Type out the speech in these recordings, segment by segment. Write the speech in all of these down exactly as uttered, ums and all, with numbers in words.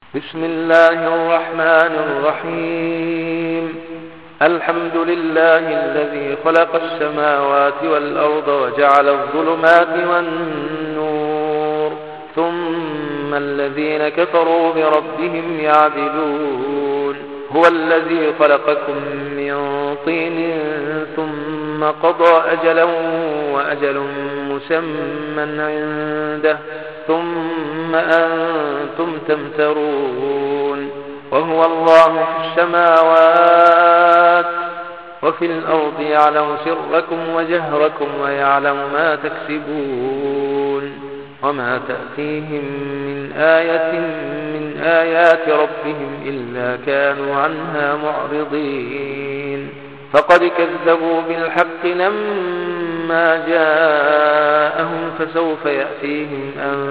بسم الله الرحمن الرحيم. الحمد لله الذي خلق السماوات والأرض وجعل الظلمات والنور، ثم الذين كفروا بربهم يعدلون. هو الذي خلقكم من طين ثم قضى أجلا وأجل مسمى عنده، ثم أنتم تمترون. وهو الله في السماوات وفي الأرض يعلم سركم وجهركم ويعلم ما تكسبون. وما تأتيهم من آية من آيات ربهم إلا كانوا عنها معرضين. فقد كذبوا بالحق لما جاءهم، فسوف يأتيهم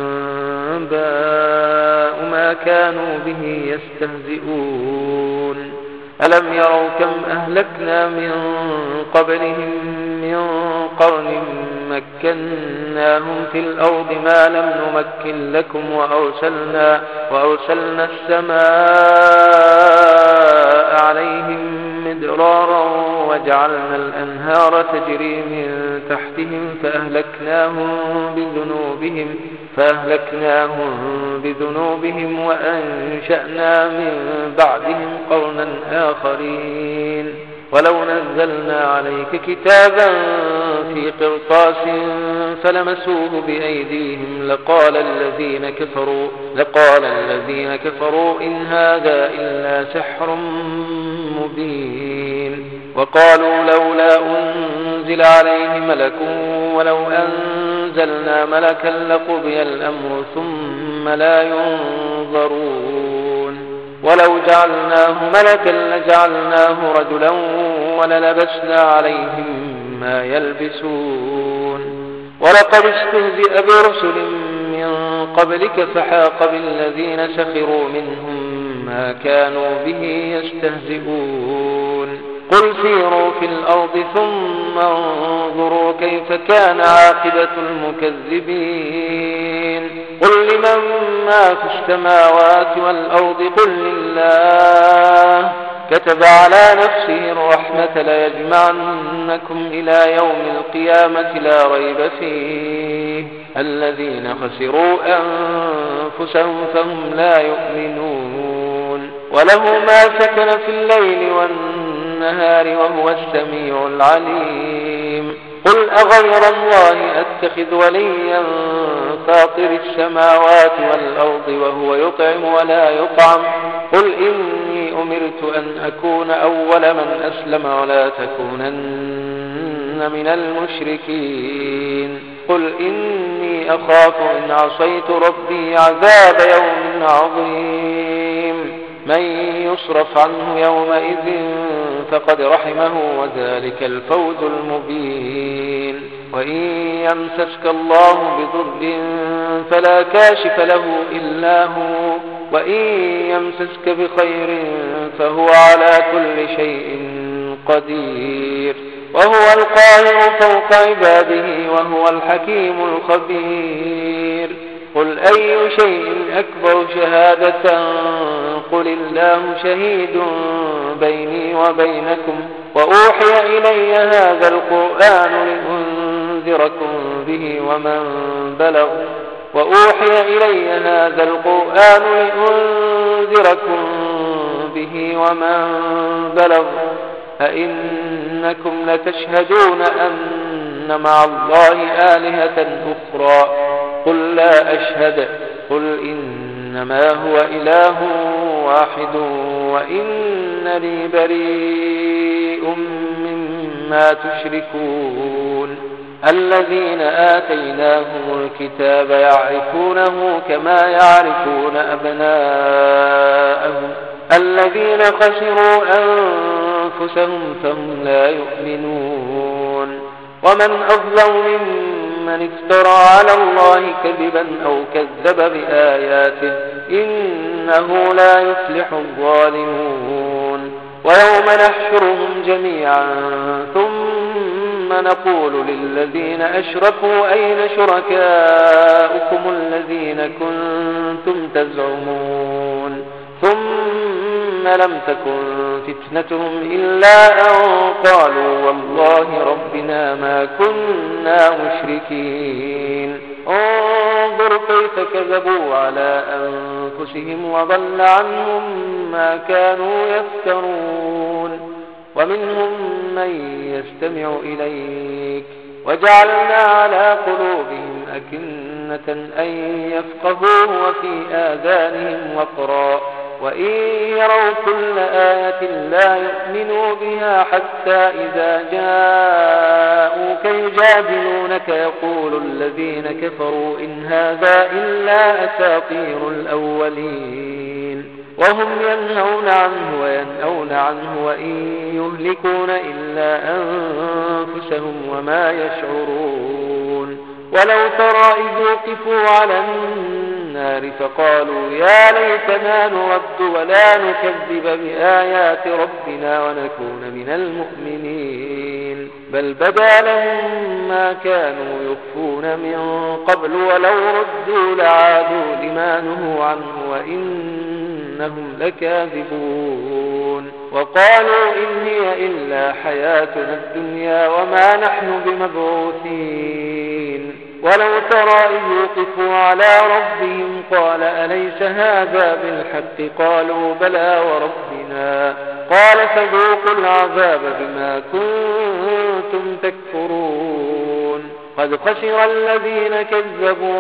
أنباء ما كانوا به يستهزئون. ألم يروا كم أهلكنا من قبلهم من قرن مكناهم في الأرض ما لم نمكن لكم، وأرسلنا, وأرسلنا السماء عليهم مدرارا وجعلنا الأنهار تجري من تحتهم فأهلكناهم بذنوبهم, فأهلكناهم بذنوبهم وأنشأنا من بعدهم قرنا آخرين. ولو نزلنا عليك كتابا في قرطاس فلمسوه بأيديهم لقال الذين كفروا, لقال الذين كفروا إن هذا إلا سحر مبين. وقالوا لولا أنزل عليه ملك ولو أنزلنا ملكا لقضي الأمر ثم لا ينظرون. ولو جعلناه ملكا لجعلناه رجلا وللبسنا عليهم ما يلبسون. ولقد استهزئ برسل من قبلك فحاق بالذين سخروا منهم ما كانوا به يستهزئون. قل سيروا في الأرض ثم انظروا كيف كان عاقبة المكذبين. قل لمن ما في السماوات والأرض قل لله كتب على نفسه الرحمة ليجمعنكم إلى يوم القيامة لا ريب فيه. الذين خسروا أنفسهم فهم لا يؤمنون. وله ما سكن في الليل والنهار وهو السميع العليم. قل أغير الله أتخذ وليا فاطر السماوات والأرض وهو يطعم ولا يطعم. قل إني أمرت أن أكون أول من أسلم ولا تكونن من المشركين. قل إني أخاف إن عصيت ربي عذاب يوم عظيم. من يصرف عنه يومئذ فقد رحمه وذلك الفوز المبين. وإن يمسسك الله بضر فلا كاشف له إلا هو، وإن يمسسك بخير فهو على كل شيء قدير. وهو القاهر فوق عباده وهو الحكيم الخبير. قل أي شيء أكبر شهادة قل الله شهيد بيني وبينكم وأوحي إلي هذا القرآن لأنذركم به ومن بلغ وأوحي إلي هذا القرآن لأنذركم به ومن بلغ أئنكم لتشهدون أن مع الله آلهة أخرى قل لا أشهد. قل إنما هو إله واحد وإنني بريء مما تشركون. الذين آتيناهم الكتاب يعرفونه كما يعرفون أبناءهم. الذين خسروا أنفسهم فهم لا يؤمنون. ومن أظلم ممن افترى على الله كذبا أو كذب بآياته إنه لا يفلح الظالمون. ويوم نحشرهم جميعا ثم نقول للذين أشركوا أين شركاؤكم الذين كنتم تزعمون لم تكن فتنتهم إلا أن قالوا والله ربنا ما كنا مشركين انظر كيف كذبوا على أنفسهم وضل عنهم ما كانوا يفترون ومنهم من يستمع إليك وجعلنا على قلوبهم أكنة أن يفقهوه وفي آذانهم وقرا وإن يروا كل آية لا يؤمنوا بها حتى إذا جاءوك يجادلونك يقول الذين كفروا إن هذا إلا أساطير الأولين وهم ينهون عنه وينأون عنه وإن يهلكون إلا أنفسهم وما يشعرون ولو ترى إذ وقفوا على النار فقالوا يا ليتنا نرد ولا نكذب بآيات ربنا ونكون من المؤمنين بل بدا لهم ما كانوا يخفون من قبل ولو ردوا لعادوا لما نهوا عنه وإنهم لكاذبون وقالوا إن هي إلا حياتنا الدنيا وما نحن بمبعوثين ولو ترى إذ وقفوا على ربهم قال أليس هذا بالحق قالوا بلى وربنا قال فذوقوا العذاب بما كنتم تكفرون قد خسر الذين كذبوا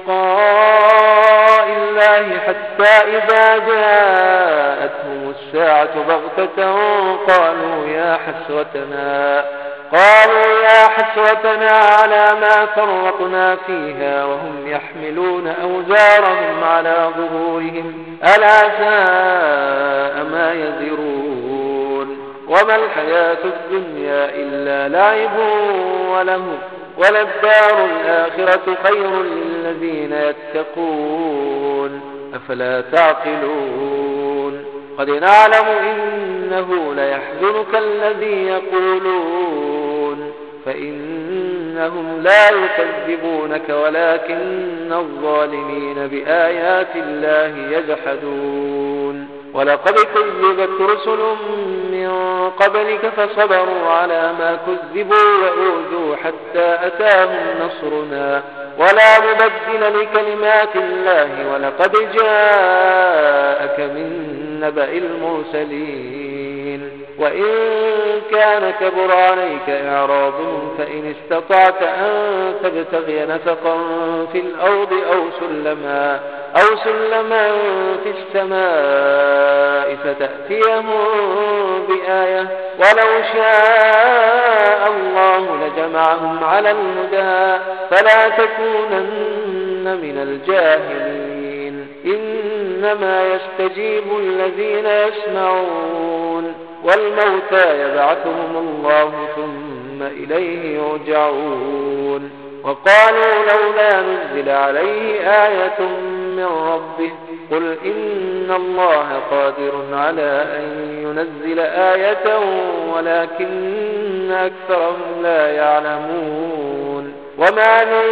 بلقاء الله حتى إذا جاءتهم الساعة بغتة قالوا يا حسرتنا قالوا يا حسرتنا على ما فرطنا فيها وهم يحملون أوزارهم على ظهورهم ألا ساء ما يزرون وما الحياة الدنيا إلا لعب وله وللدار الآخرة خير للذين يتقون أفلا تعقلون قد نعلم إنه ليحزنك الذي يقولون فإنهم لا يكذبونك ولكن الظالمين بآيات الله يجحدون ولقد كذبت رسل من قبلك فصبروا على ما كذبوا وأوذوا حتى أتاهم نصرنا ولا مبدل لكلمات الله ولقد جاءك من نبأ المرسلين وإن كان كبر عليك إعراضهم فإن استطعت أن تبتغي نفقا في الأرض أو سلما أو سلما في السماء فتأتيهم بآية ولو شاء الله لجمعهم على الهدى فلا تكونن من الجاهلين إنما يستجيب الذين يسمعون والموتى يبعثهم الله ثم إليه يرجعون وقالوا لولا نزل عليه آية من ربه قل إن الله قادر على أن ينزل آية ولكن أكثرهم لا يعلمون وما من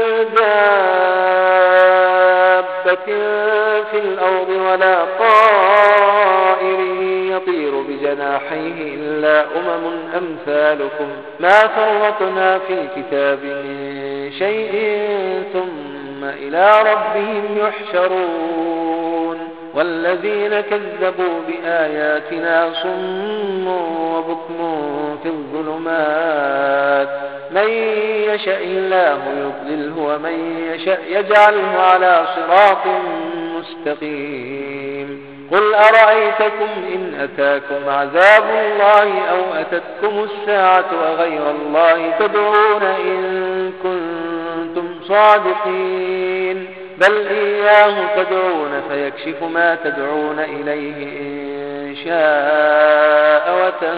دابة في الأرض ولا طائر يطير بجناحيه إلا أمم أمثالكم ما فرطنا في الكتاب من شيء ثم إلى ربهم يحشرون والذين كذبوا بآياتنا صم وبكم في الظلمات من يشاء الله يضلله ومن يشاء يجعله على صراط مستقيم قل أرأيتكم إن أتاكم عذاب الله أو أتتكم الساعة وغير الله تدعون إن كنتم صادقين بل إياه تدعون فيكشف ما تدعون إليه إن شاء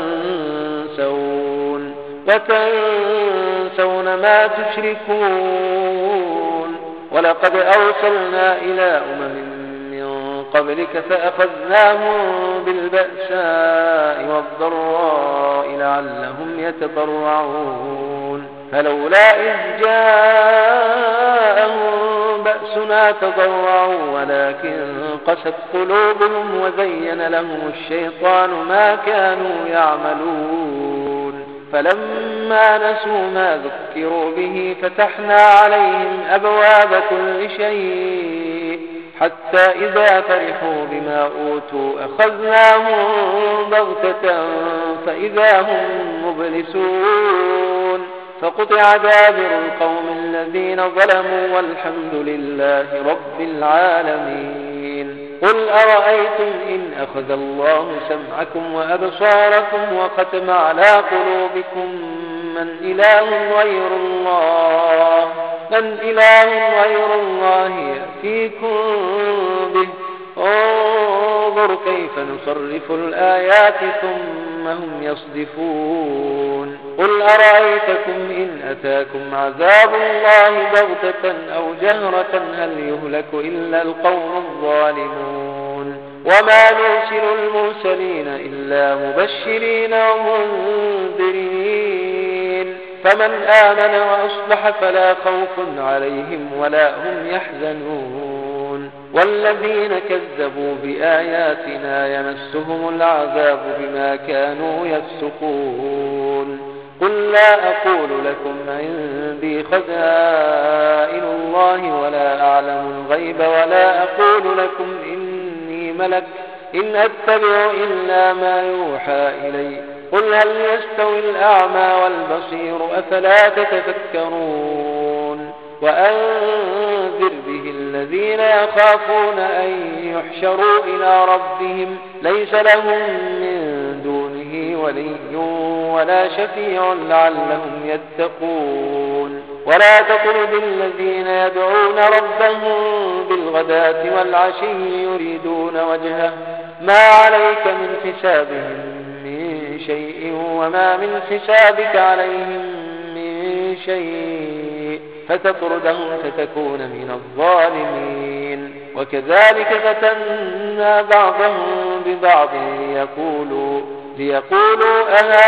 وتنسون وتنسون ما تشركون ولقد أرسلنا إلى أمم من قبلك فأخذناهم بالبأساء والضراء لعلهم يتضرعون فلولا إذ جاءهم بأسنا تضرعوا ولكن قست قلوبهم وزين لهم الشيطان ما كانوا يعملون فلما نسوا ما ذكروا به فتحنا عليهم أبواب كل شيء حتى إذا فرحوا بما أوتوا أخذناهم بغتة فإذا هم مبلسون فقطع دابر القوم الذين ظلموا والحمد لله رب العالمين قل أرأيتم إن أخذ الله سمعكم وأبصاركم وختم على قلوبكم من إله غير الله من إله غير الله يأتيكم به انظر كيف نصرف الآيات ثم هم يصدفون قل أرأيتكم إن أتاكم عذاب الله بغتة أو جهرة هل يهلك إلا القوم الظالمون وما نرسل المرسلين إلا مبشرين ومنذرين فمن آمن وأصلح فلا خوف عليهم ولا هم يحزنون والذين كذبوا بآياتنا يمسهم العذاب بما كانوا يفسقون قل لا أقول لكم عندي خزائن الله ولا أعلم الغيب ولا أقول لكم إني ملك إن أتبع إلا ما يوحى إلي قل هل يستوي الأعمى والبصير أفلا تتفكرون وأنذر به الذين يخافون أن يحشروا إلى ربهم ليس لهم من دونه ولي ولا شفيع لعلهم يتقون ولا تطرد الذين يدعون ربهم بالغداة والعشي يريدون وجهه ما عليك من حسابهم من شيء وما من حسابك عليهم من شيء فتطردهم فتكون من الظالمين وكذلك فتنا بعضهم ببعض ليقولوا, ليقولوا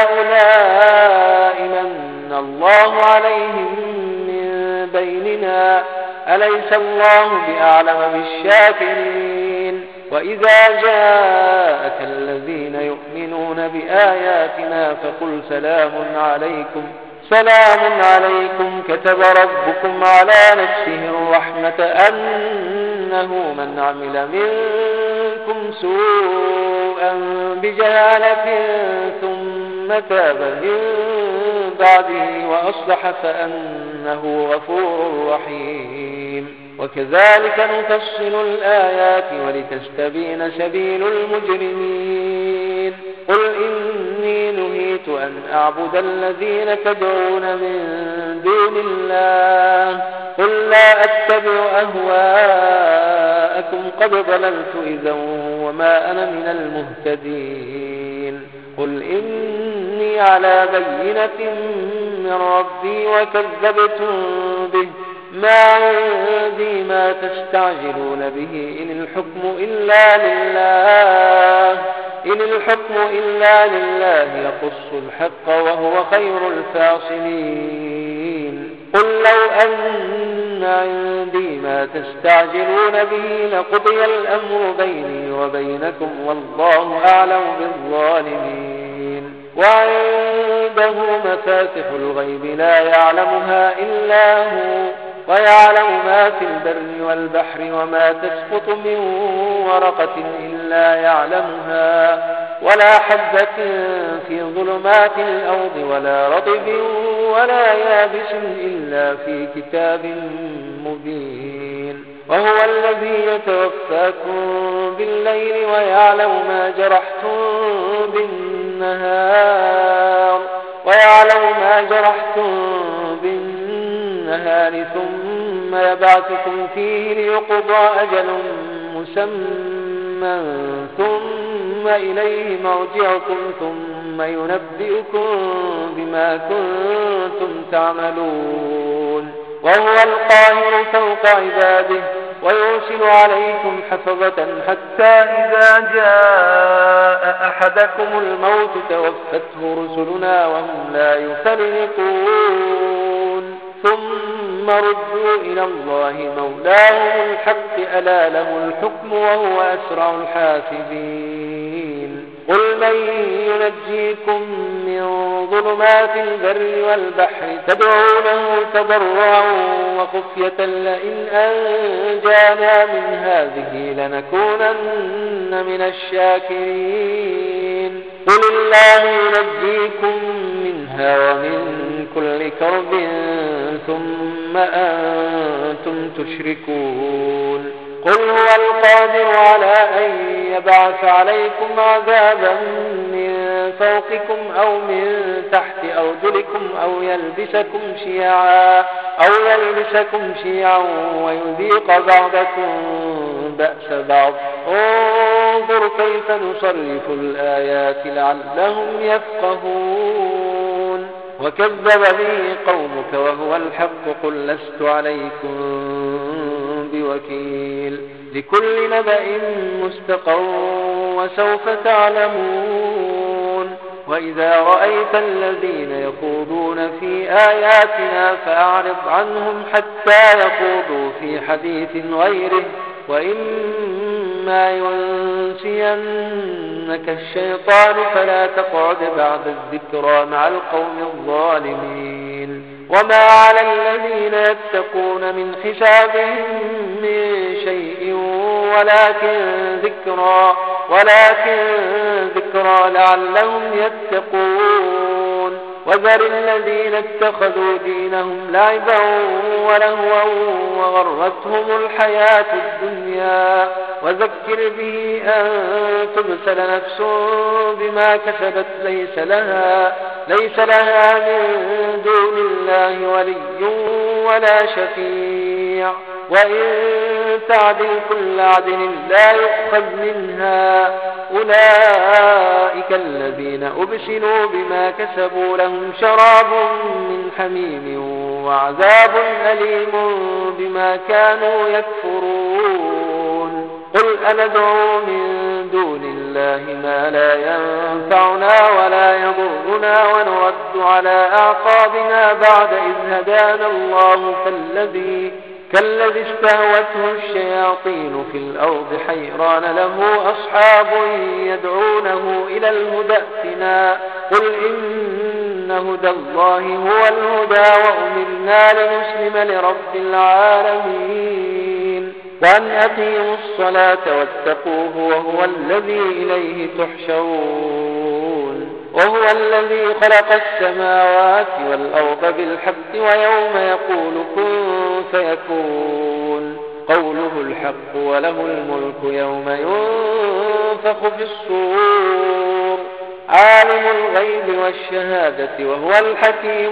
أهؤلاء من الله عليهم من بيننا أليس الله بأعلم بالشاكرين وإذا جاءك الذين يؤمنون بآياتنا فقل سلام عليكم سلام عليكم كتب ربكم على نفسه الرحمة أنه من عمل منكم سوءا بجهالة ثم تاب من بعده وأصلح فأنه غفور رحيم وكذلك نفصل الآيات ولتستبين سبيل المجرمين قل إني نهيت أن أعبد الذين تدعون من دون الله قل لا أتبع أهواءكم قد ضللت إذا وما أنا من المهتدين قل إني على بينة من ربي وكذبتم به ما عندي ما تستعجلون به إن الحكم إلا لله إن الحكم إلا لله يقص الحق وهو خير الفاصلين قل لو أن عندي ما تستعجلون به لقضي الأمر بيني وبينكم والله أعلم بالظالمين وعنده مفاتح الغيب لا يعلمها إلا هو ويعلم ما في البر والبحر وما تسقط من ورقة إلا يعلمها ولا حبة في ظلمات الأرض ولا رطب ولا يابس إلا في كتاب مبين وهو الذي يتوفاكم بالليل ويعلم ما جرحتم بالنهار ويعلم ما جرحتم بالنهار ثم يبعثكم فيه ليقضى أجل مسمى ثم إليه مرجعكم ثم ينبئكم بما كنتم تعملون وهو القاهر فوق عباده ويرسل عليكم حفظة حتى إذا جاء أحدكم الموت توفته رسلنا وهم لا يفرقون ثم ثم ردوا إلى الله مولاهم الحق ألا له الحكم وهو أسرع الحاسبين قل من ينجيكم من ظلمات البر والبحر تدعونه تضرعا وخفية لئن أنجانا من هذه لنكونن من الشاكرين قل الله ينجيكم منها ومن كل كرب ثم أنتم تشركون قل هو القادر على أن يبعث عليكم عذابا من فوقكم أو من تحت أرجلكم أو يلبسكم شيعا أو يلبسكم شيعا ويذيق بعضكم بأس بعض انظر كيف نصرف الآيات لعلهم يفقهون وكذب به قومك وهو الحق قل لست عليكم بوكيل لكل نبأ مستقر وسوف تعلمون وإذا رأيت الذين يخوضون في آياتنا فأعرض عنهم حتى يخوضوا في حديث غيره وإما ينسينك الشيطان فلا تقعد بعد الذكرى مع القوم الظالمين وما على الذين يتقون من حسابهم من شيء ولكن ذكرى ولكن ذكرى لعلهم يتقون وذر الذين اتخذوا دينهم لعبا ولهوا وغرتهم الحياة الدنيا وذكر به أن تبسل نفس بما كسبت ليس لها ليس لها من دون الله ولي ولا شفيع وإن تعدل كل عدل لا يؤخذ منها أولئك الذين أبسلوا بما كسبوا لهم شراب من حميم وعذاب أليم بما كانوا يكفرون قل أندعو من دون الله ما لا ينفعنا ولا يضرنا ونرد على أعقابنا بعد إذ هدانا الله كالذي كالذي استهوته الشياطين في الأرض حيران له أصحاب يدعونه إلى الهدى ائتنا قل إن هدى الله هو الهدى وأمرنا لنسلم لرب العالمين وأن أقيموا الصلاة واتقوه وهو الذي إليه تحشرون وهو الذي خلق السماوات والأرض بالحق ويوم يقول كن فيكون قوله الحق وله الملك يوم ينفخ في الصور عالم الغيب والشهادة وهو الحكيم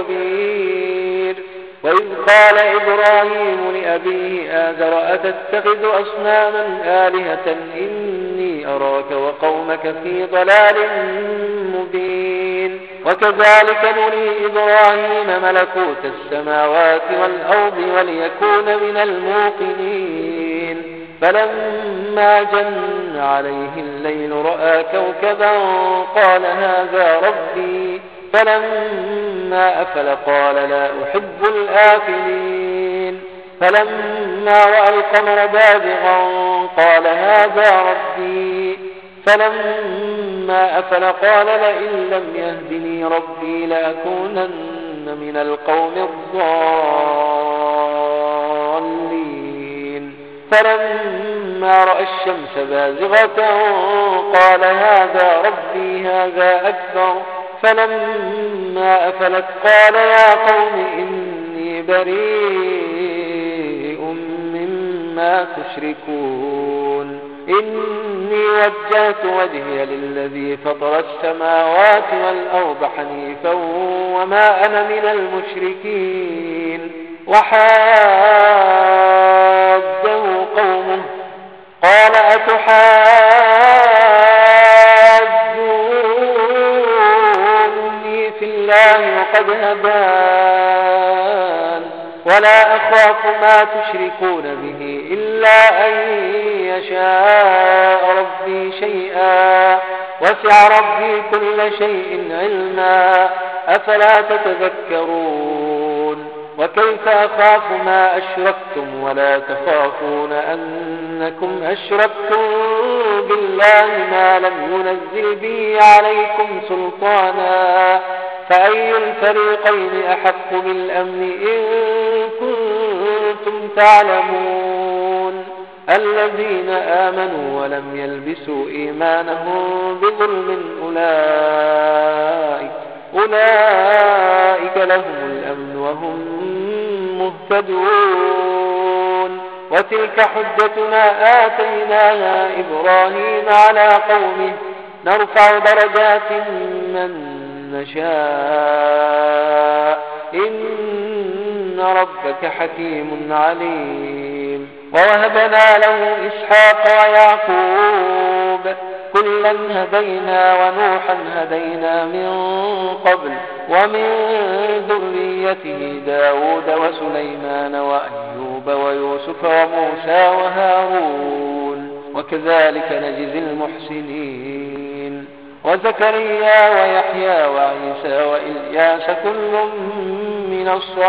الخبير وإذ قال إبراهيم لأبيه آزر أتتخذ أصناما آلهة إني أراك وقومك في ضلال مبين وكذلك نري إبراهيم ملكوت السماوات والأرض وليكون من الموقنين فلما جن عليه الليل رأى كوكبا قال هذا ربي فلما أفل قال لا أحب الآفلين فلما رأى القمر بازغا قال هذا ربي فلما أفل قال لئن لم يهدني ربي لأكونن من القوم الضالين فلما رأى الشمس بازغة قال هذا ربي هذا أكبر فلما أفلت قال يا قوم إني بريء مما تشركون إني وجهت وجهي للذي فطر السماوات والأرض حنيفا وما أنا من المشركين وحاجه قومه قال أتحاجوني في الله وقد هدان ولا أخاف ما تشركون به إلا أن يشاء ربي شيئا وسع ربي كل شيء علما أفلا تتذكرون وكيف أخاف ما أشركتم ولا تخافون أنكم أشركتم بالله ما لم ينزل به عليكم سلطانا فأي الفريقين أحق بالأمن إن كنتم تعلمون الذين آمنوا ولم يلبسوا إيمانهم بظلم أولئك أولئك لهم الأمن وهم مهتدون وتلك حجتنا آتيناها إبراهيم على قومه نرفع درجات من نشاء إن ربك حكيم عليم ووهبنا له إسحاق ويعقوب كلا هدينا ونوحا هدينا من قبل ومن ذريته داود وسليمان وأيوب ويوسف وموسى وهارون وكذلك نجزي المحسنين وزكريا ويحيى وعيسى وإلياس كل من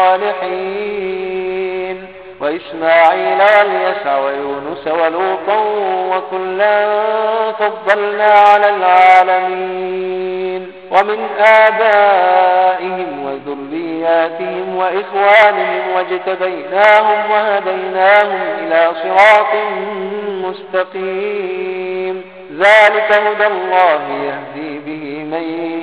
الصالحين وإسماعيل واليسع ويونس ولوطا وكلا فضلنا على العالمين ومن آبائهم وذرياتهم وإخوانهم واجتبيناهم وهديناهم إلى صراط مستقيم ذلك هدى الله يهدي به من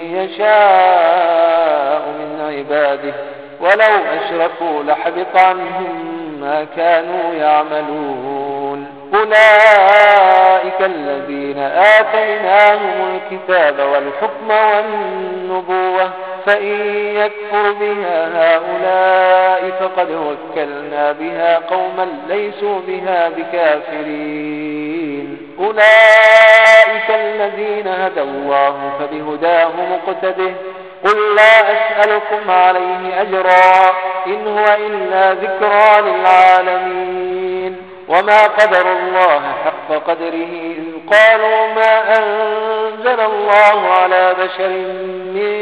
يشاء من عباده ولو أشركوا لحبط عنهم ما كانوا يعملون أولئك الذين آتيناهم الكتاب والحكم والنبوة فإن يكفر بها هؤلاء فقد وكلنا بها قوما ليسوا بها بكافرين أولئك الذين هدى الله فبهداه مقتده قل لا أسألكم عليه أجرا إن هو إلا ذكرى للعالمين وما قدر الله حق قدره إذ قالوا ما أنزل الله على بشر من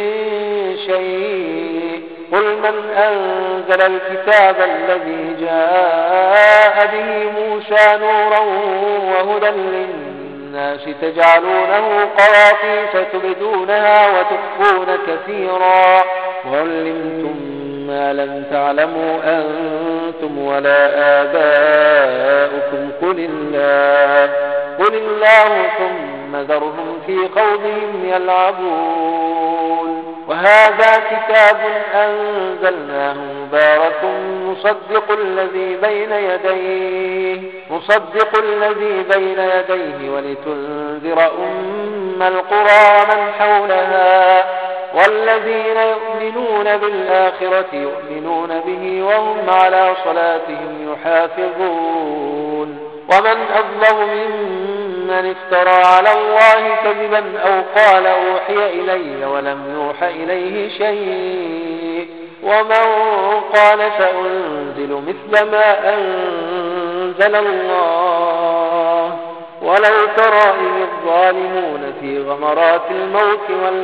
شيء قل من أنزل الكتاب الذي جاء به موسى نورا وهدى للناس تجعلونه قراطيس تبدونها وتخفون كثيرا وعلمتم ما لم تعلموا أنتم ولا آباؤكم قل الله قل الله ثم ذرهم في خوضهم يلعبون وهذا كتاب أنزلناه مبارك مصدق الذي بين يديه مصدق الذي بين يديه ولتنذر أم القرى ومن حولها والذين يؤمنون بالآخرة يؤمنون به وهم على صلاتهم يحافظون ومن أظلم ممن افترى على الله كذبا أو قال أوحي إلي ولم يوحى إليه شيء ومن قال سأنزل مثل ما أنزل الله ولو ترى إذ الظالمون في غمرات الموت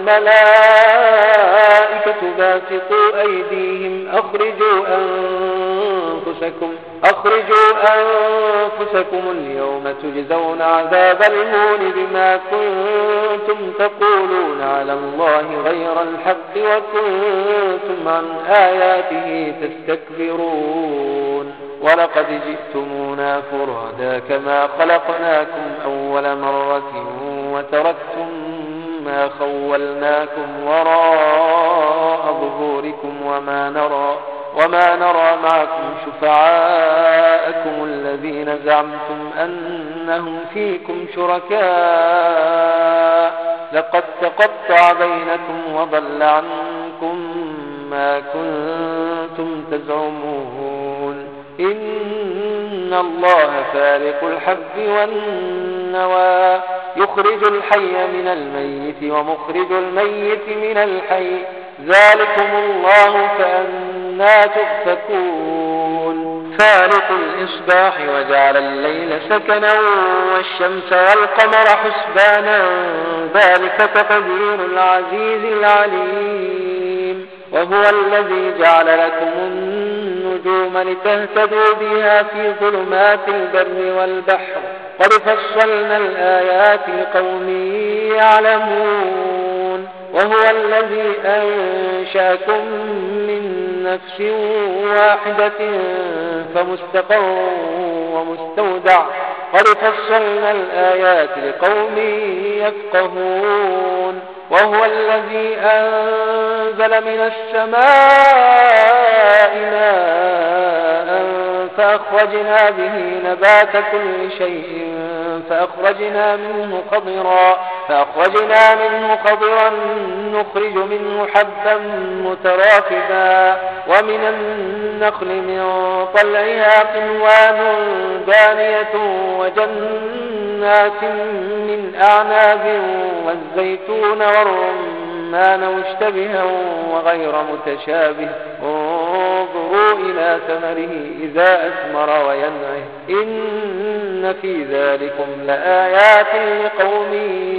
والملائكة باسطوا أيديهم أخرجوا أنفسكم أخرجوا أنفسكم اليوم تجزون عذاب الهون بما كنتم تقولون على الله غير الحق وكنتم عن آياته تستكبرون ولقد جئتمونا فرادا كما خلقناكم أول مرة وتركتم ما خولناكم وراء ظهوركم وما نرى وما نرى معكم شفعاءكم الذين زعمتم أنهم فيكم شركاء لقد تقطع بينكم وضل عنكم ما كنتم تزعمون إن الله فارق الحب والنوى يخرج الحي من الميت ومخرج الميت من الحي ذلكم الله فأنا تؤفكون فارق الإصباح وجعل الليل سكنا والشمس والقمر حسبانا ذلك تقدير العزيز العليم وهو الذي جعل لكم النجوم النجوم لتهتدوا بها في ظلمات البر والبحر قد فصلنا الآيات لقوم يعلمون وهو الذي أنشأكم من نفس واحدة فمستقر ومستودع قد فصلنا الآيات لقوم يفقهون وهو الذي أنزل من السماء ماء فأخرجنا به نبات كل شيء فأخرجنا منه خضرا فأخرجنا منه خضرا نخرج منه حبا متراكبا ومن النخل من طلعها قنوان دانية وجنات من أعناب والزيتون والرمان مشتبها وغير متشابه انظروا إلى ثمره إذا أثمر وينعه إن في ذلكم لآيات لقوم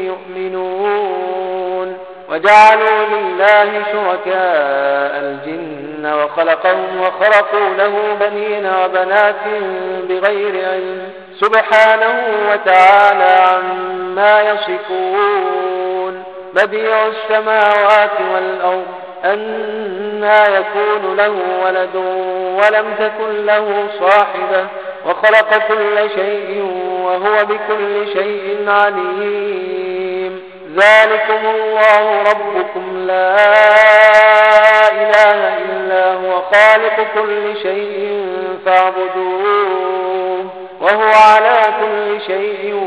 يؤمنون وجعلوا لله شركاء الجن وخلقهم وخرقوا له بنين وبنات بغير علم سبحانه وتعالى عما يصفون بديع السماوات والأرض أنى يكون له ولد ولم تكن له صاحبة وخلق كل شيء وهو بكل شيء عليم ذلكم الله ربكم لا إله إلا هو خالق كل شيء فاعبدوه وهو على كل شيء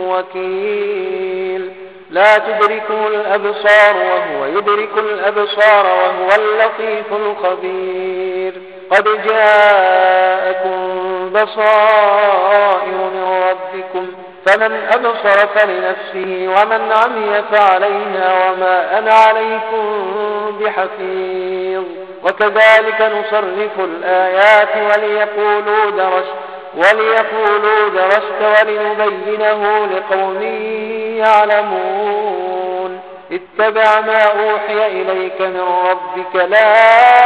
وكيل لا تدركه الأبصار وهو يدرك الأبصار وهو اللطيف الخبير قد جاءكم بصائر من ربكم فمن أبصر فلنفسه ومن عمي فعليها وما أنا عليكم بحفيظ وكذلك نصرف الآيات وليقولوا درست وليقولوا درست ولنبينه لقوم يعلمون اتبع ما أوحي إليك من ربك لا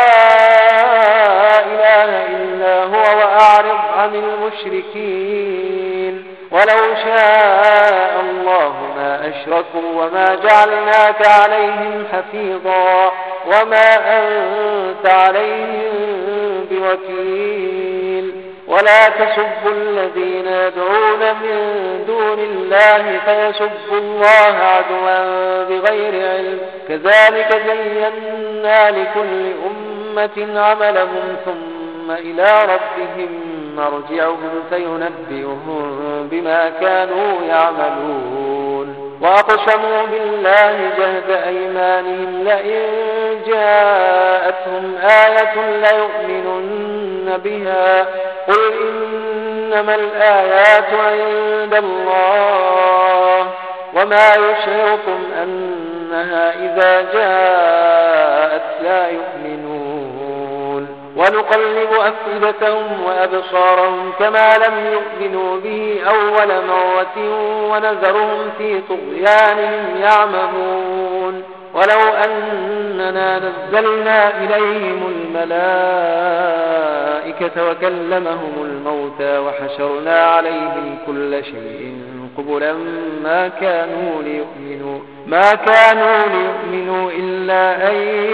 إله إلا هو وأعرض عن المشركين ولو شاء الله ما أشركوا وما جعلناك عليهم حفيظا وما أنت عليهم بوكيل ولا تسبوا الذين يدعون من دون الله فيسبوا الله عدوا بغير علم كذلك زينا لكل أمة عملهم ثم إلى ربهم مرجعهم فينبئهم بما كانوا يعملون وأقسموا بالله جهد أيمانهم لئن جاءتهم آية ليؤمنن بها قل إنما الآيات عند الله وما يشعركم أنها إذا جاءت لا يؤمنون ونقلب أفئدتهم وأبصارهم كما لم يؤمنوا به أول مرة ونذرهم في طغيانهم يعمهون ولو أننا نزلنا إليهم الملائكة وكلمهم الموتى وحشرنا عليهم كل شيء قبلا ما كانوا ليؤمنوا ما كانوا ليؤمنوا إلا أن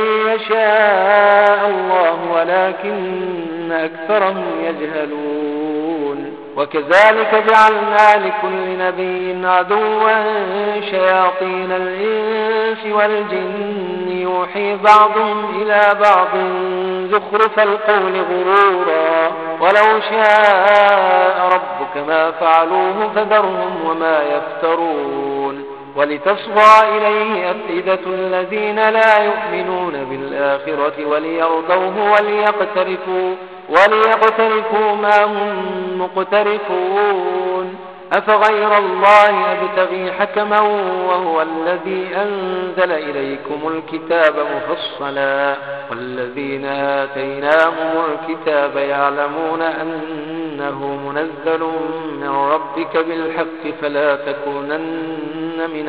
يشاء الله ولكن أكثرهم يجهلون وكذلك جعلنا لكل نبي عدوا شياطين الإنس والجن يوحي بعضهم إلى بعض زخرف القول غرورا ولو شاء ربك ما فعلوه فذرهم وما يفترون ولتصغى إليه أفئدة الذين لا يؤمنون بالآخرة وليرضوه وليقترفوا وليقترفوا ما هم مقترفون أفغير الله أبتغي حكما وهو الذي أنزل إليكم الكتاب مفصلا والذين آتيناهم الكتاب يعلمون أنه منزل من ربك بالحق فلا تكونن من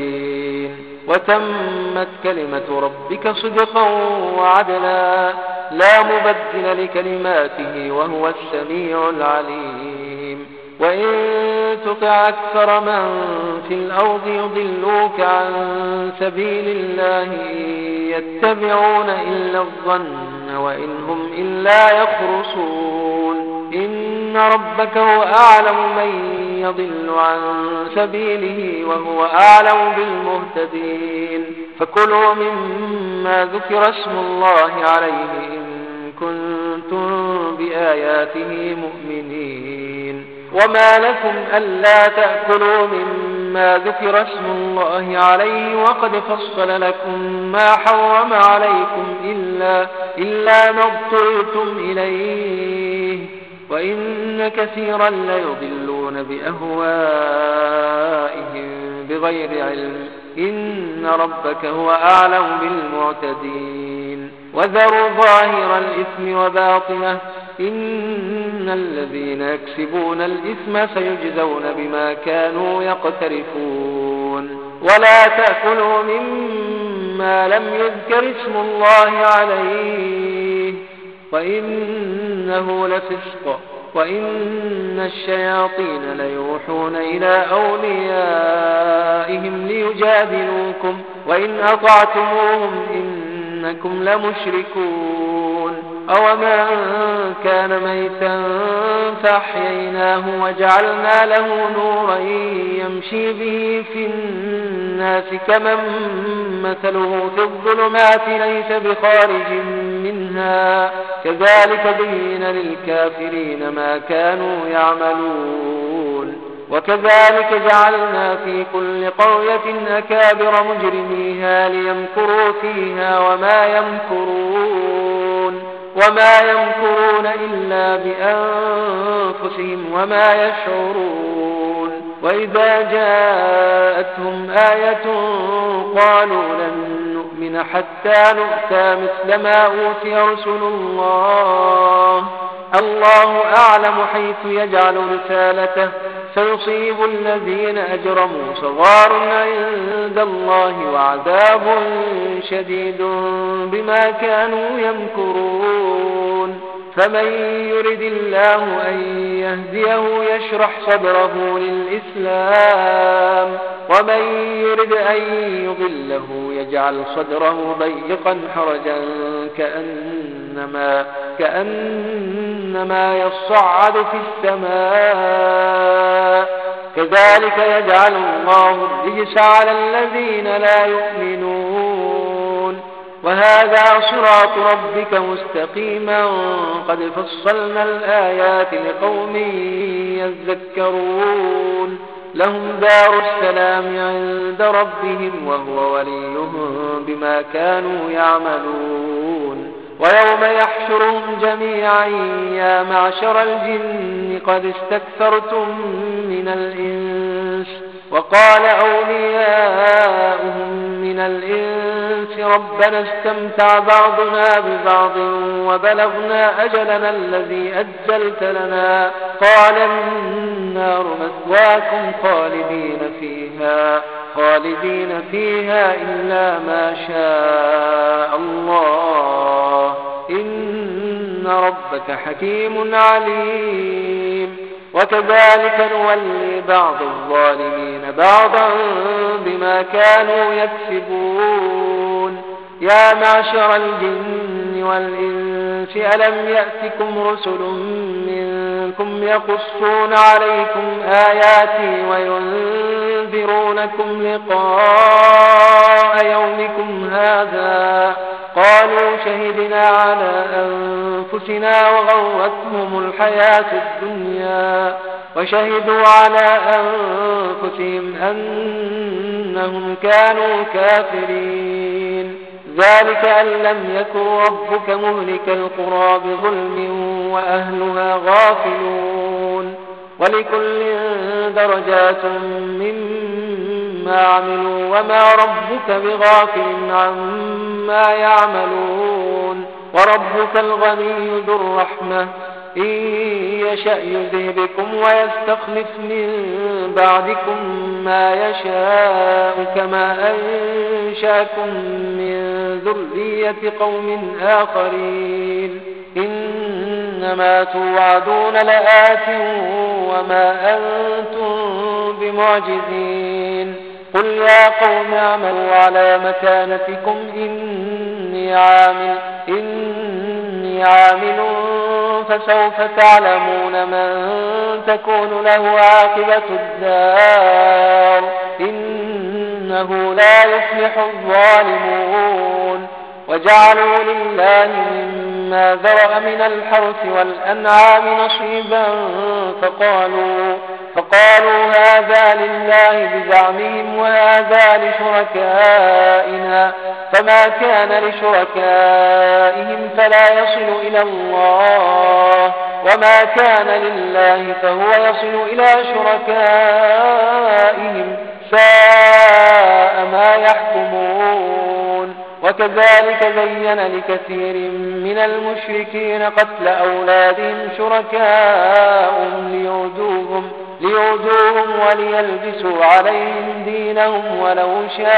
الممترين وتمت كلمة ربك صدقا وعدلا لا مبدل لكلماته وهو السميع العليم. وإن تطع أكثر من في الأرض يضلوك عن سبيل الله يتبعون إلا الظن وإن هم إلا يخرصون. إن ربك هو أعلم من يضل عن سبيله وهو أعلم بالمهتدين. فكلوا مما ذكر اسم الله عليه إن كنتم بآياته مؤمنين. وما لكم ألا تأكلوا مما ذكر اسم الله عليه وقد فصل لكم ما حرم عليكم إلا, إلا ما اضطررتم إليه وإن كثيرا ليضلون بأهوائهم بغير علم. إن ربك هو أعلم بالمعتدين. وذروا ظاهر الإثم وباطنه إن الذين يكسبون الإثم سيجزون بما كانوا يقترفون. ولا تأكلوا مما لم يذكر اسم الله عليه وإنه لفسق وإن الشياطين ليوحون إلى أوليائهم ليجادلوكم وإن أطعتموهم إنكم لمشركون. أومن كان ميتا فأحييناه وجعلنا له نورا يمشي به في الناس كمن مثله في الظلمات ليس بخارج منها كذلك بين للكافرين ما كانوا يعملون. وكذلك جعلنا في كل قرية أكابر مجرميها ليمكروا فيها وما يمكرون وما يمكرون إلا بأنفسهم وما يشعرون. وإذا جاءتهم آية قالوا لن نؤمن حتى نؤتى مثل ما أوتي رسل الله الله أعلم حيث يجعل رسالته سيصيب الذين أجرموا صغار عند الله وعذاب شديد بما كانوا يمكرون. فمن يرد الله أن يهديه يشرح صدره للإسلام ومن يرد أن يضله يجعل صدره ضيقا حرجا كأنما, كأنما يصعد في السماء كذلك يجعل الله الرجس على الذين لا يؤمنون. وهذا صراط ربك مستقيما قد فصلنا الآيات لقوم يذكرون. لهم دار السلام عند ربهم وهو وليهم بما كانوا يعملون. ويوم يحشرهم جميعا يا معشر الجن قد استكثرتم من الإنس وقال أولياؤهم من الإنس ربنا استمتع بعضنا ببعض وبلغنا أجلنا الذي أجلت لنا قال النار مثواكم خالدين فيها خالدين فيها إلا ما شاء الله إن ربك حكيم عليم. وكذلك نولي بعض الظالمين بعضا بما كانوا يكسبون. يا معشر الجن والإنس ألم يأتكم رسل منكم يقصون عليكم آياتي وينذرونكم لقاء يومكم هذا قالوا شهدنا على أنفسنا وغرتهم الحياة الدنيا وشهدوا على أنفسهم أنهم كانوا كافرين. ذلك أن لم يكن ربك مهلك القرى بظلم وأهلها غافلون. ولكل درجات مما عملوا وما ربك بغافل عما يعملون. وربك الغني ذو الرحمة إن يشأ يذهبكم ويستخلف من بعدكم ما يشاء كما أنشأكم من ذرية قوم آخرين إنما توعدون لآت وما أنتم بمعجزين قل يا قوم اعملوا على مكانتكم إني عامل إني عامل فسوف تعلمون من تكون له عاقبة الدار إنه لا يفلح الظالمون وجعلوا لله مما ذرأ من الحرث والأنعام نصيبا فقالوا فقالوا هذا لله بزعمهم وهذا لشركائنا فما كان لشركائهم فلا يصل إلى الله وما كان لله فهو يصل إلى شركائهم ساء ما يحكمون وكذلك زين لكثير من المشركين قتل أولادهم شركاءهم ليردوهم ليردوهم وليلبسوا عليهم دينهم ولو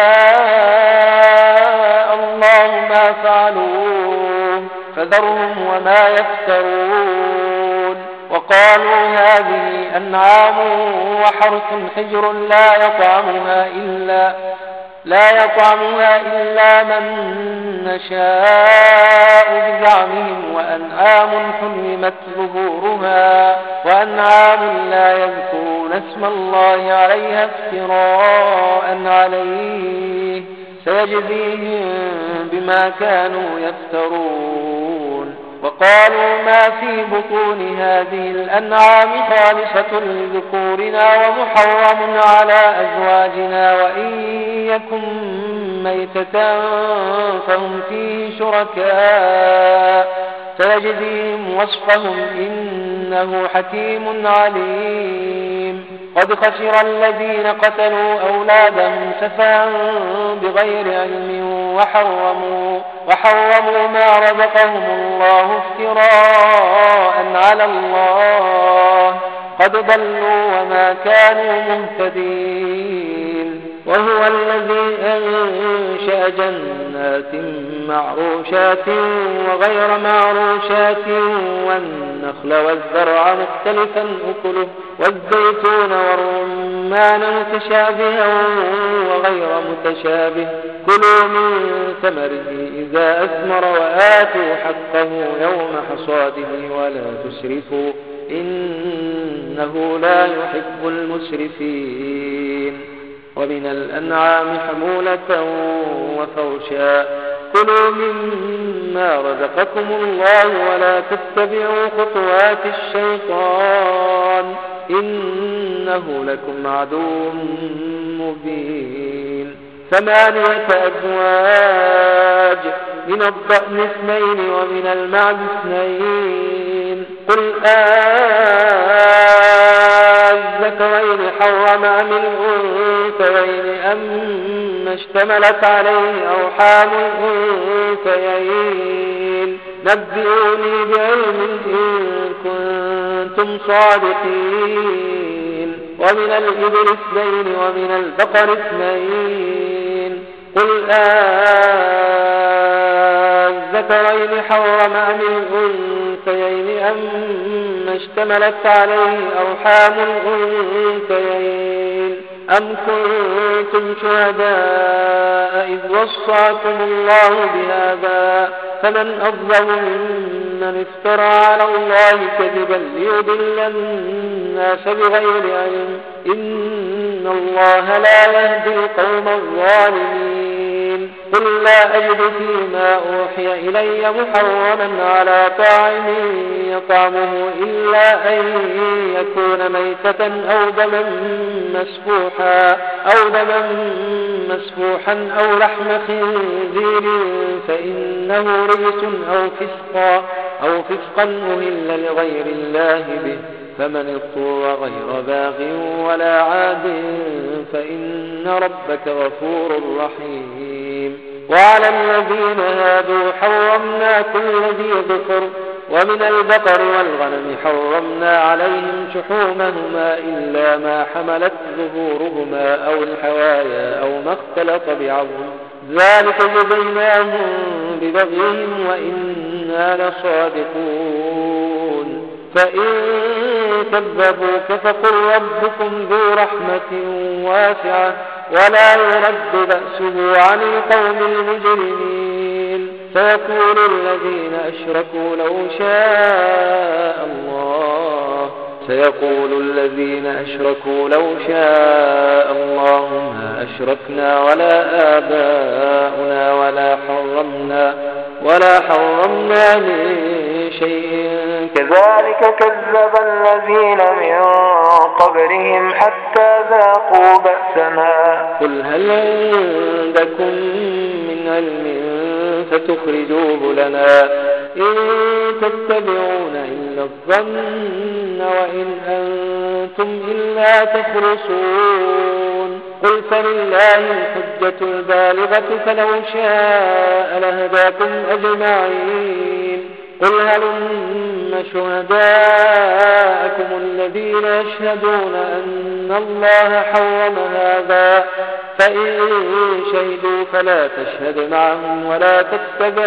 شاء الله ما فعلوه فذرهم وما يفترون وقالوا هذه أنعام وحرث حجر لا يطعمها إلا لا يطعمها إلا من نشاء بزعمهم وأنعام حرمت ظهورها وأنعام لا يذكرون اسم الله عليها افتراء عليه سيجزيهم بما كانوا يفترون وقالوا ما في بطون هذه الأنعام خالصة لذكورنا ومحرم على أزواجنا وإن يكن ميتة فهم فيه شركاء سيجزيهم وصفهم إنه حكيم عليم قد خسر الذين قتلوا أولادهم سفها بغير علم وحرموا, وحرموا ما رزقهم الله افتراء على الله قد ضلوا وما كانوا مهتدين وهو الذي أنشأ جنات معروشات وغير معروشات والنخل والزرع مختلفا أكله والزيتون والرمان متشابها وغير متشابه كلوا من ثمره إذا أثمر وآتوا حقه يوم حصاده ولا تسرفوا إنه لا يحب المسرفين ومن الأنعام حمولة وفرشا كلوا مما رزقكم الله ولا تتبعوا خطوات الشيطان إنه لكم عدو مبين ثمانية أزواج من الضأن اثنين ومن المعز اثنين قل أذكرين حرم أم الأنثيين أما اشتملت عليه أرحام الأنثيين نبئوني بعلم إن كنتم صادقين ومن الإبل اثنين ومن البقر اثنين قل أذكرين حرم أم الأنثيين أما اشتملت عليه أرحام الأنثيين أم كنتم شهداء إذ وصاكم الله بهذا فمن أظلم ممن افترى على الله كذبا ليضل الناس بغير علم إن الله لا يهدي القوم الظالمين قل لا أجد فيما أوحي إلي محرما على طاعم يطعمه إلا أن يكون ميتة أو دما مسفوحا أو دما مسفوحا أو لحم خنزير فإنه رجس أو فسقا أو فسقا أهل لغير الله به فمن اضطر غير باغ ولا عاد فإن ربك غفور رحيم وعلى الذين هادوا حرمنا كل ذي ظفر ومن البقر والغنم حرمنا عليهم شحومهما إلا ما حملت ظهورهما أو الحوايا أو ما اختلط بعظم ذلك جزيناهم ببغيهم وإنا لصادقون فإن كذبوك فقل ربكم ذو رحمة واسعة ولا يرد بأسه عن القوم المجرمين سيقول الذين أشركوا لو شاء الله سيقول الذين أشركوا لو شاء الله ما أشركنا ولا آباؤنا ولا حرمنا ولا حرمنا من شيء كذلك كذب الذين من قبلهم حتى ذاقوا بأسنا قل هل عندكم من علم فتخرجوه لنا إن تتبعون إلا الظن وإن أنتم إلا تخرصون قل فلله الحجة البالغة فلو شاء لهداكم أجمعين قل هلم شهداءكم الذين يشهدون أن الله حرم هذا فإن شهدوا فلا تشهد معهم ولا تتبع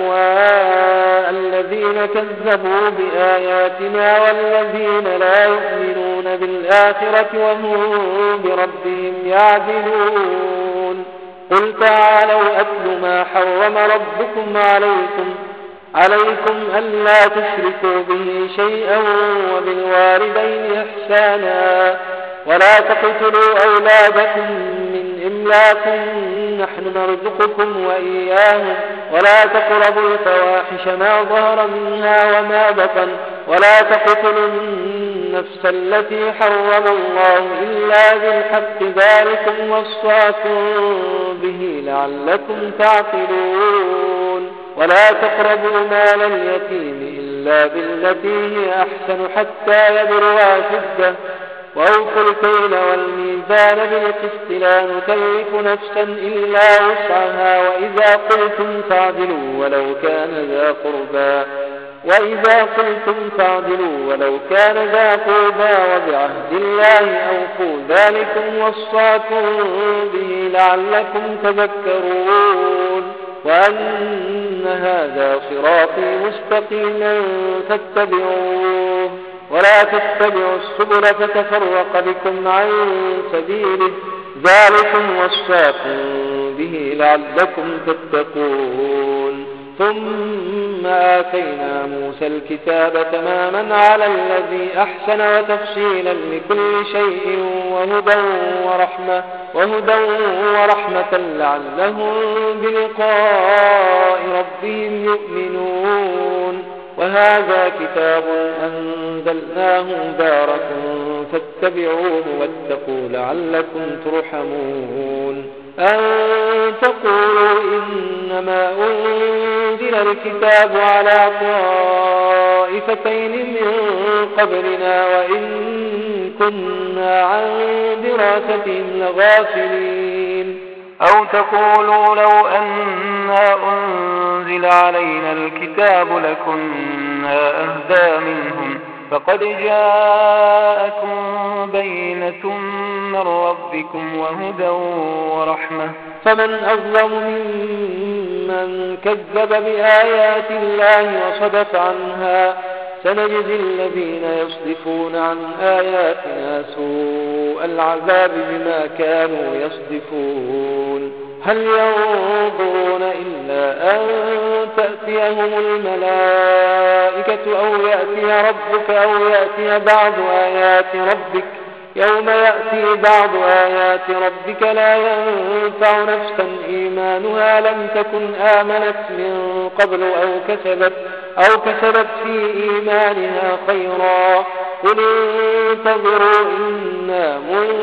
أهواء الذين كذبوا بآياتنا والذين لا يؤمنون بالآخرة وهم بربهم يعدلون قل تعالوا أتل ما حرم ربكم عليكم عليكم ألا تشركوا به شيئا وبالوالدين إحسانا ولا تقتلوا أولادكم من إملاق نحن نرزقكم وإياهم ولا تقربوا الفواحش ما ظهر منها وما بطن ولا تقتلوا النفس التي حرم الله إلا بالحق ذلكم وصاكم به لعلكم تعقلون ولا تقربوا مال اليتيم إلا بالتي هي أحسن حتى يبلغ أشده وأوفوا الكيل والميزان بالقسط لا نكلف نفسا إلا وسعها وإذا قلتم فاعدلوا ولو كان ذا قربى وإذا قلتم فاعدلوا ولو كان ذا قربى وبعهد الله أوفوا ذلكم وصاكم به لعلكم تذكرون وأن هذا صراطي مستقيما فاتبعوه ولا تتبعوا السبل فتفرق بكم عن سبيله ذلكم وصاكم به لعلكم تتقون ثم آتينا موسى الكتاب تماما على الذي أحسن وتفصيلا لكل شيء وهدى ورحمة وهدى ورحمة لعلهم بلقاء ربهم يؤمنون وهذا كتاب أنزلناه مبارك فاتبعوه واتقوا لعلكم ترحمون أن تقولوا إنما أنزل الكتاب على طائفتين من قبلنا وإن كنا عن دراستهم لغافلين أو تقولوا لو أنا أنزل علينا الكتاب لكنا أهدى منهم فقد جاءكم بينة من ربكم وهدى ورحمة فمن أظلم ممن كذب بآيات الله وصدف عنها سنجزي الذين يصدفون عن آياتنا سوء العذاب بما كانوا يصدفون هل ينظرون إلا أن تأتيهم الملائكة أو يأتي ربك أو يأتي بعض آيات ربك يوم يأتي بعض آيات ربك لا ينفع نفسا إيمانها لم تكن آمنت من قبل أو كسبت أو كسبت في إيمانها خيرا قل انتظروا إنا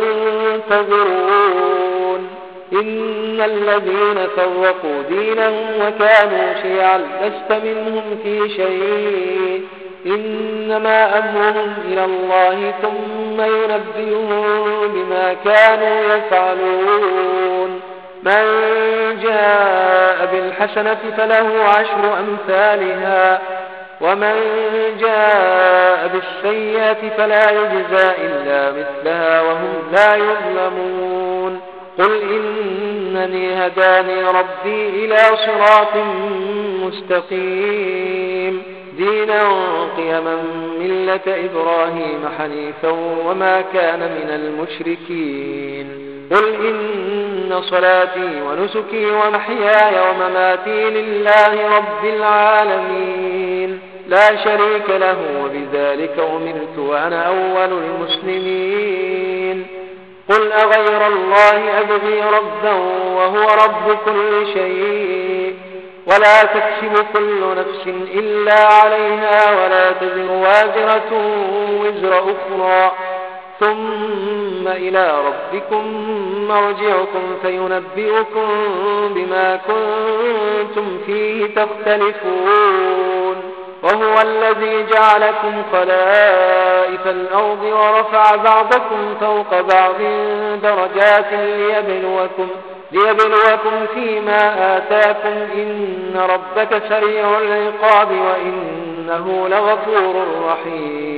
منتظرون إن الذين فرقوا دينهم وكانوا شيعا لست منهم في شيء إنما أمرهم إلى الله ثم ينبئهم بما كانوا يفعلون من جاء بالحسنة فله عشر أمثالها ومن جاء بالسيئة فلا يجزى إلا مثلها وهم لا يظلمون قل إنني هداني ربي إلى صراط مستقيم دينا قيما ملة إبراهيم حنيفا وما كان من المشركين قل إن صلاتي ونسكي ومحياي ومماتي لله رب العالمين لا شريك له وبذلك أمرت وأنا أول المسلمين قل أغير الله أبغي ربا وهو رب كل شيء ولا تكسب كل نفس إلا عليها ولا تزر وازرة وزر أخرى ثم إلى ربكم مرجعكم فينبئكم بما كنتم فيه تختلفون وهو الذي جعلكم خلائف الأرض ورفع بعضكم فوق بعض درجات ليبلوكم, ليبلوكم فيما آتاكم إن ربك سريع العقاب وإنه لغفور رحيم